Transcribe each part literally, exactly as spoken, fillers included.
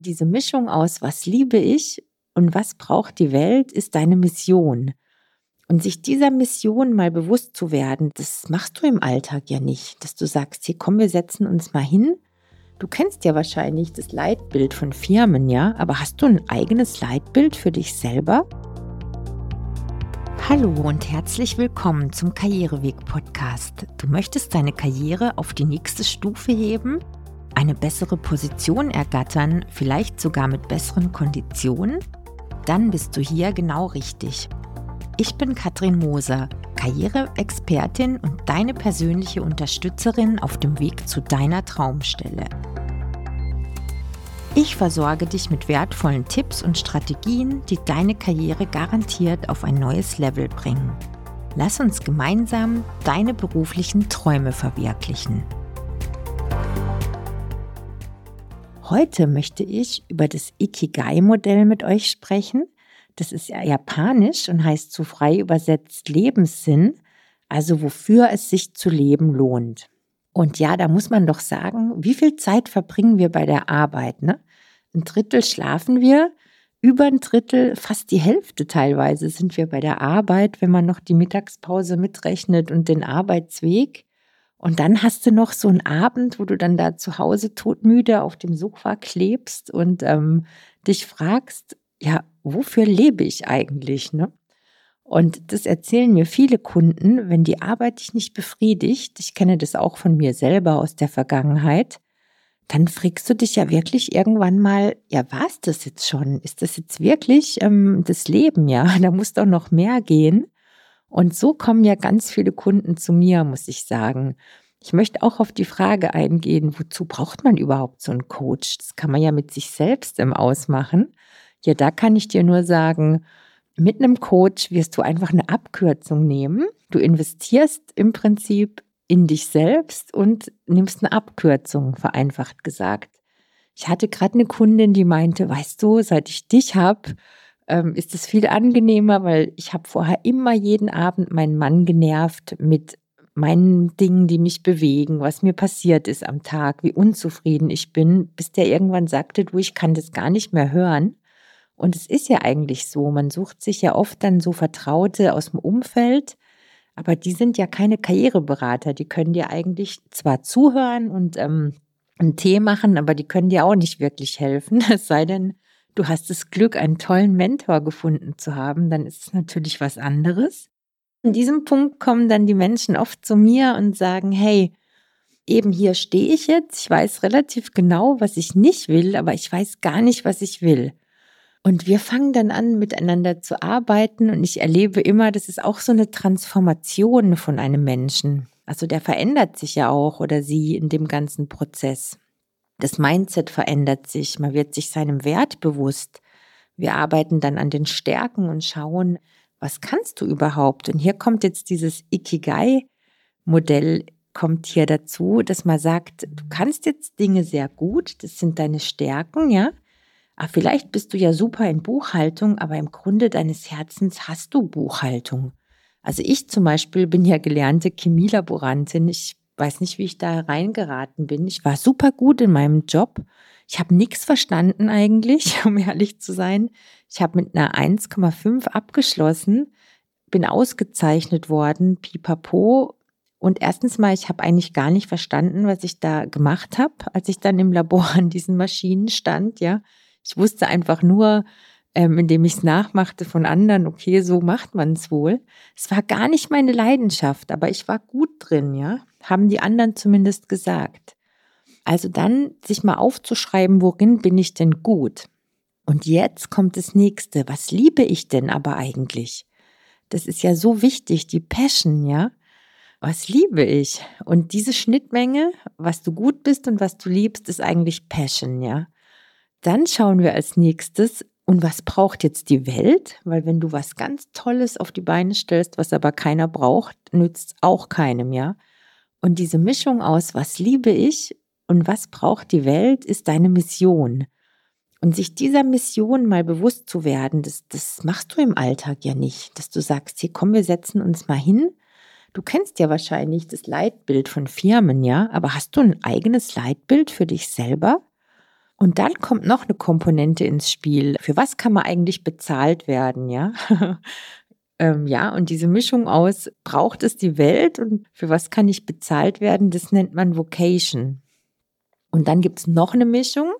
Diese Mischung aus, was liebe ich und was braucht die Welt, ist deine Mission. Und sich dieser Mission mal bewusst zu werden, das machst du im Alltag ja nicht, dass du sagst, hier komm, wir setzen uns mal hin. Du kennst ja wahrscheinlich das Leitbild von Firmen, ja, aber hast du ein eigenes Leitbild für dich selber? Hallo und herzlich willkommen zum Karriereweg-Podcast. Du möchtest deine Karriere auf die nächste Stufe heben, eine bessere Position ergattern, vielleicht sogar mit besseren Konditionen? Dann bist du hier genau richtig. Ich bin Katrin Moser, Karriereexpertin und deine persönliche Unterstützerin auf dem Weg zu deiner Traumstelle. Ich versorge dich mit wertvollen Tipps und Strategien, die deine Karriere garantiert auf ein neues Level bringen. Lass uns gemeinsam deine beruflichen Träume verwirklichen. Heute möchte ich über das Ikigai-Modell mit euch sprechen. Das ist ja japanisch und heißt so frei übersetzt Lebenssinn, also wofür es sich zu leben lohnt. Und ja, da muss man doch sagen, wie viel Zeit verbringen wir bei der Arbeit, ne? Ein Drittel schlafen wir, über ein Drittel, fast die Hälfte teilweise sind wir bei der Arbeit, wenn man noch die Mittagspause mitrechnet und den Arbeitsweg. Und dann hast du noch so einen Abend, wo du dann da zu Hause todmüde auf dem Sofa klebst und ähm, dich fragst, ja, wofür lebe ich eigentlich, ne? Und das erzählen mir viele Kunden, wenn die Arbeit dich nicht befriedigt, ich kenne das auch von mir selber aus der Vergangenheit, dann fragst du dich ja wirklich irgendwann mal, ja, war es das jetzt schon? Ist das jetzt wirklich ähm, das Leben, ja? Da muss doch noch mehr gehen. Und so kommen ja ganz viele Kunden zu mir, muss ich sagen. Ich möchte auch auf die Frage eingehen, wozu braucht man überhaupt so einen Coach? Das kann man ja mit sich selbst im Ausmachen. Ja, da kann ich dir nur sagen, mit einem Coach wirst du einfach eine Abkürzung nehmen. Du investierst im Prinzip in dich selbst und nimmst eine Abkürzung, vereinfacht gesagt. Ich hatte gerade eine Kundin, die meinte, weißt du, seit ich dich habe, ähm, ist es viel angenehmer, weil ich habe vorher immer jeden Abend meinen Mann genervt mit meinen Dingen, die mich bewegen, was mir passiert ist am Tag, wie unzufrieden ich bin, bis der irgendwann sagte, du, ich kann das gar nicht mehr hören. Und es ist ja eigentlich so, man sucht sich ja oft dann so Vertraute aus dem Umfeld, aber die sind ja keine Karriereberater, die können dir eigentlich zwar zuhören und ähm, einen Tee machen, aber die können dir auch nicht wirklich helfen, es sei denn, du hast das Glück, einen tollen Mentor gefunden zu haben, dann ist es natürlich was anderes. An diesem Punkt kommen dann die Menschen oft zu mir und sagen, hey, eben hier stehe ich jetzt, ich weiß relativ genau, was ich nicht will, aber ich weiß gar nicht, was ich will. Und wir fangen dann an, miteinander zu arbeiten und ich erlebe immer, das ist auch so eine Transformation von einem Menschen. Also der verändert sich ja auch oder sie in dem ganzen Prozess. Das Mindset verändert sich, man wird sich seinem Wert bewusst. Wir arbeiten dann an den Stärken und schauen, was kannst du überhaupt? Und hier kommt jetzt dieses Ikigai-Modell kommt hier dazu, dass man sagt, du kannst jetzt Dinge sehr gut, das sind deine Stärken, ja. Aber vielleicht bist du ja super in Buchhaltung, aber im Grunde deines Herzens hast du Buchhaltung. Also ich zum Beispiel bin ja gelernte Chemielaborantin. Ich weiß nicht, wie ich da reingeraten bin. Ich war super gut in meinem Job. Ich habe nichts verstanden eigentlich, um ehrlich zu sein. Ich habe mit einer eins Komma fünf abgeschlossen, bin ausgezeichnet worden, pipapo. Und erstens mal, ich habe eigentlich gar nicht verstanden, was ich da gemacht habe, als ich dann im Labor an diesen Maschinen stand, ja. Ich wusste einfach nur, ähm, indem ich es nachmachte von anderen, okay, so macht man es wohl. Es war gar nicht meine Leidenschaft, aber ich war gut drin, ja, haben die anderen zumindest gesagt. Also dann sich mal aufzuschreiben, worin bin ich denn gut? Und jetzt kommt das Nächste, was liebe ich denn aber eigentlich? Das ist ja so wichtig, die Passion, ja. Was liebe ich? Und diese Schnittmenge, was du gut bist und was du liebst, ist eigentlich Passion, ja. Dann schauen wir als nächstes, und was braucht jetzt die Welt? Weil wenn du was ganz Tolles auf die Beine stellst, was aber keiner braucht, nützt auch keinem, ja. Und diese Mischung aus, was liebe ich und was braucht die Welt, ist deine Mission. Und sich dieser Mission mal bewusst zu werden, das, das machst du im Alltag ja nicht, dass du sagst, hier komm, wir setzen uns mal hin. Du kennst ja wahrscheinlich das Leitbild von Firmen, ja, aber hast du ein eigenes Leitbild für dich selber? Und dann kommt noch eine Komponente ins Spiel. Für was kann man eigentlich bezahlt werden, ja? ähm, ja, und diese Mischung aus, braucht es die Welt und für was kann ich bezahlt werden, das nennt man Vocation. Und dann gibt es noch eine Mischung.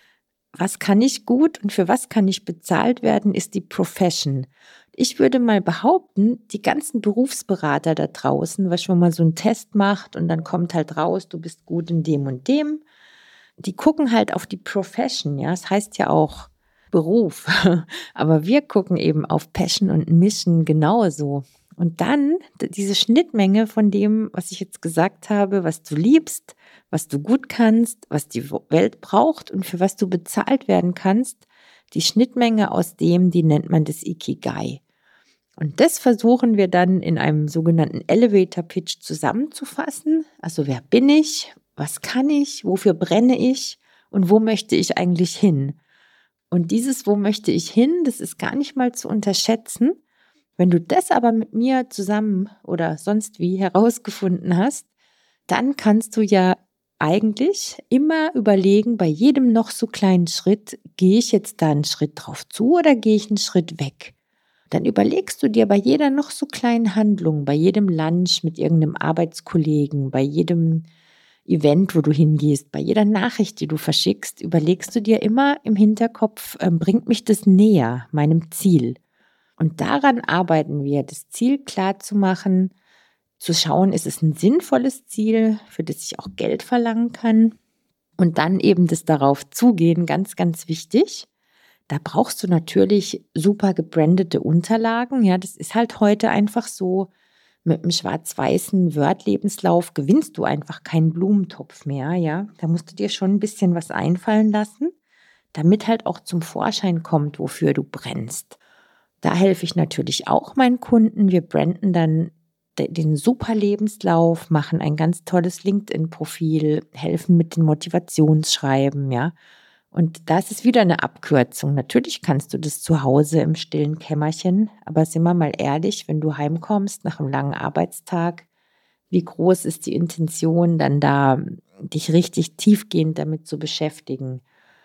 Was kann ich gut und für was kann ich bezahlt werden, ist die Profession. Ich würde mal behaupten, die ganzen Berufsberater da draußen, was schon mal so einen Test macht und dann kommt halt raus, du bist gut in dem und dem, die gucken halt auf die Profession, ja, das heißt ja auch Beruf, aber wir gucken eben auf Passion und Mission genauso. Und dann diese Schnittmenge von dem, was ich jetzt gesagt habe, was du liebst, was du gut kannst, was die Welt braucht und für was du bezahlt werden kannst, die Schnittmenge aus dem, die nennt man das Ikigai. Und das versuchen wir dann in einem sogenannten Elevator Pitch zusammenzufassen. Also wer bin ich? Was kann ich? Wofür brenne ich? Und wo möchte ich eigentlich hin? Und dieses Wo möchte ich hin, das ist gar nicht mal zu unterschätzen. Wenn du das aber mit mir zusammen oder sonst wie herausgefunden hast, dann kannst du ja eigentlich immer überlegen, bei jedem noch so kleinen Schritt, gehe ich jetzt da einen Schritt drauf zu oder gehe ich einen Schritt weg? Dann überlegst du dir bei jeder noch so kleinen Handlung, bei jedem Lunch mit irgendeinem Arbeitskollegen, bei jedem Event, wo du hingehst, bei jeder Nachricht, die du verschickst, überlegst du dir immer im Hinterkopf, äh, bringt mich das näher meinem Ziel? Und daran arbeiten wir, das Ziel klar zu machen, zu schauen, ist es ein sinnvolles Ziel, für das ich auch Geld verlangen kann? Und dann eben das darauf zugehen, ganz, ganz wichtig. Da brauchst du natürlich super gebrandete Unterlagen. Ja, das ist halt heute einfach so, mit einem schwarz-weißen Word-Lebenslauf gewinnst du einfach keinen Blumentopf mehr. Ja, da musst du dir schon ein bisschen was einfallen lassen, damit halt auch zum Vorschein kommt, wofür du brennst. Da helfe ich natürlich auch meinen Kunden. Wir branden dann den super Lebenslauf, machen ein ganz tolles LinkedIn-Profil, helfen mit den Motivationsschreiben, ja. Und das ist wieder eine Abkürzung. Natürlich kannst du das zu Hause im stillen Kämmerchen, aber sind wir mal ehrlich, wenn du heimkommst nach einem langen Arbeitstag, wie groß ist die Intention, dann da dich richtig tiefgehend damit zu beschäftigen?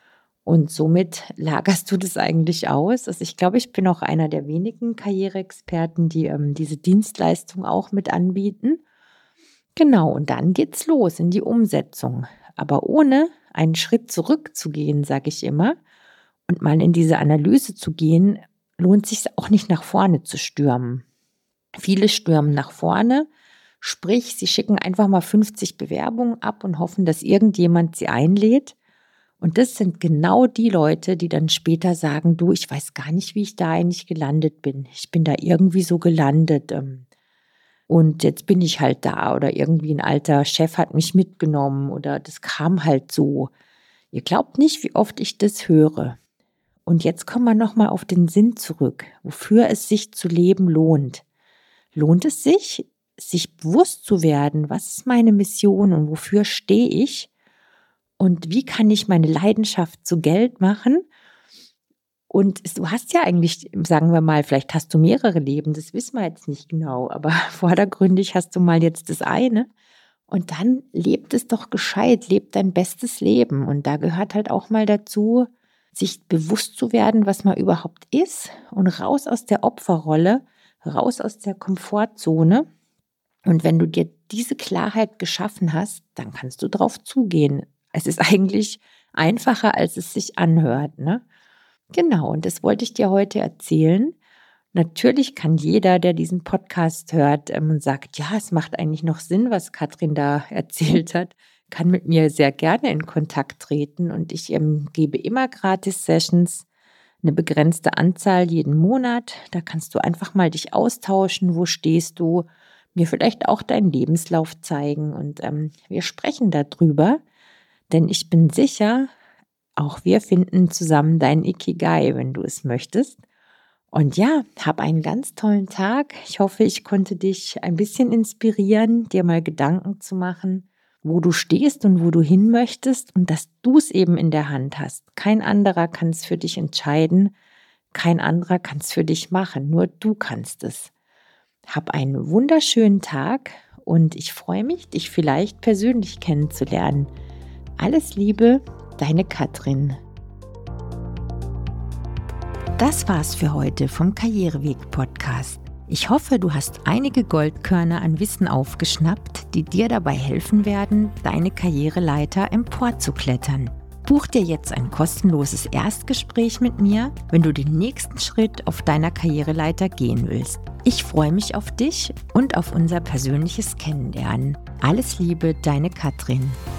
Und somit lagerst du das eigentlich aus. Also ich glaube, ich bin auch einer der wenigen Karriereexperten, die ähm, diese Dienstleistung auch mit anbieten. Genau, und dann geht's los in die Umsetzung. Aber ohne einen Schritt zurückzugehen, sage ich immer, und mal in diese Analyse zu gehen, lohnt sich auch nicht nach vorne zu stürmen. Viele stürmen nach vorne, sprich, sie schicken einfach mal fünfzig Bewerbungen ab und hoffen, dass irgendjemand sie einlädt. Und das sind genau die Leute, die dann später sagen, du, ich weiß gar nicht, wie ich da eigentlich gelandet bin. Ich bin da irgendwie so gelandet. Und jetzt bin ich halt da oder irgendwie ein alter Chef hat mich mitgenommen oder das kam halt so. Ihr glaubt nicht, wie oft ich das höre. Und jetzt kommen wir nochmal auf den Sinn zurück, wofür es sich zu leben lohnt. Lohnt es sich, sich bewusst zu werden, was ist meine Mission und wofür stehe ich? Und wie kann ich meine Leidenschaft zu Geld machen? Und du hast ja eigentlich, sagen wir mal, vielleicht hast du mehrere Leben, das wissen wir jetzt nicht genau, aber vordergründig hast du mal jetzt das eine. Und dann lebt es doch gescheit, lebt dein bestes Leben. Und da gehört halt auch mal dazu, sich bewusst zu werden, was man überhaupt ist und raus aus der Opferrolle, raus aus der Komfortzone. Und wenn du dir diese Klarheit geschaffen hast, dann kannst du drauf zugehen. Es ist eigentlich einfacher, als es sich anhört, ne? Genau, und das wollte ich dir heute erzählen. Natürlich kann jeder, der diesen Podcast hört ähm, und sagt, ja, es macht eigentlich noch Sinn, was Katrin da erzählt hat, kann mit mir sehr gerne in Kontakt treten. Und ich ähm, gebe immer Gratis-Sessions, eine begrenzte Anzahl jeden Monat. Da kannst du einfach mal dich austauschen, wo stehst du, mir vielleicht auch deinen Lebenslauf zeigen. Und ähm, wir sprechen darüber. Denn ich bin sicher, auch wir finden zusammen dein Ikigai, wenn du es möchtest. Und ja, hab einen ganz tollen Tag. Ich hoffe, ich konnte dich ein bisschen inspirieren, dir mal Gedanken zu machen, wo du stehst und wo du hin möchtest und dass du es eben in der Hand hast. Kein anderer kann es für dich entscheiden, kein anderer kann es für dich machen, nur du kannst es. Hab einen wunderschönen Tag und ich freue mich, dich vielleicht persönlich kennenzulernen. Alles Liebe, deine Katrin. Das war's für heute vom Karriereweg-Podcast. Ich hoffe, du hast einige Goldkörner an Wissen aufgeschnappt, die dir dabei helfen werden, deine Karriereleiter emporzuklettern. Buch dir jetzt ein kostenloses Erstgespräch mit mir, wenn du den nächsten Schritt auf deiner Karriereleiter gehen willst. Ich freue mich auf dich und auf unser persönliches Kennenlernen. Alles Liebe, deine Katrin.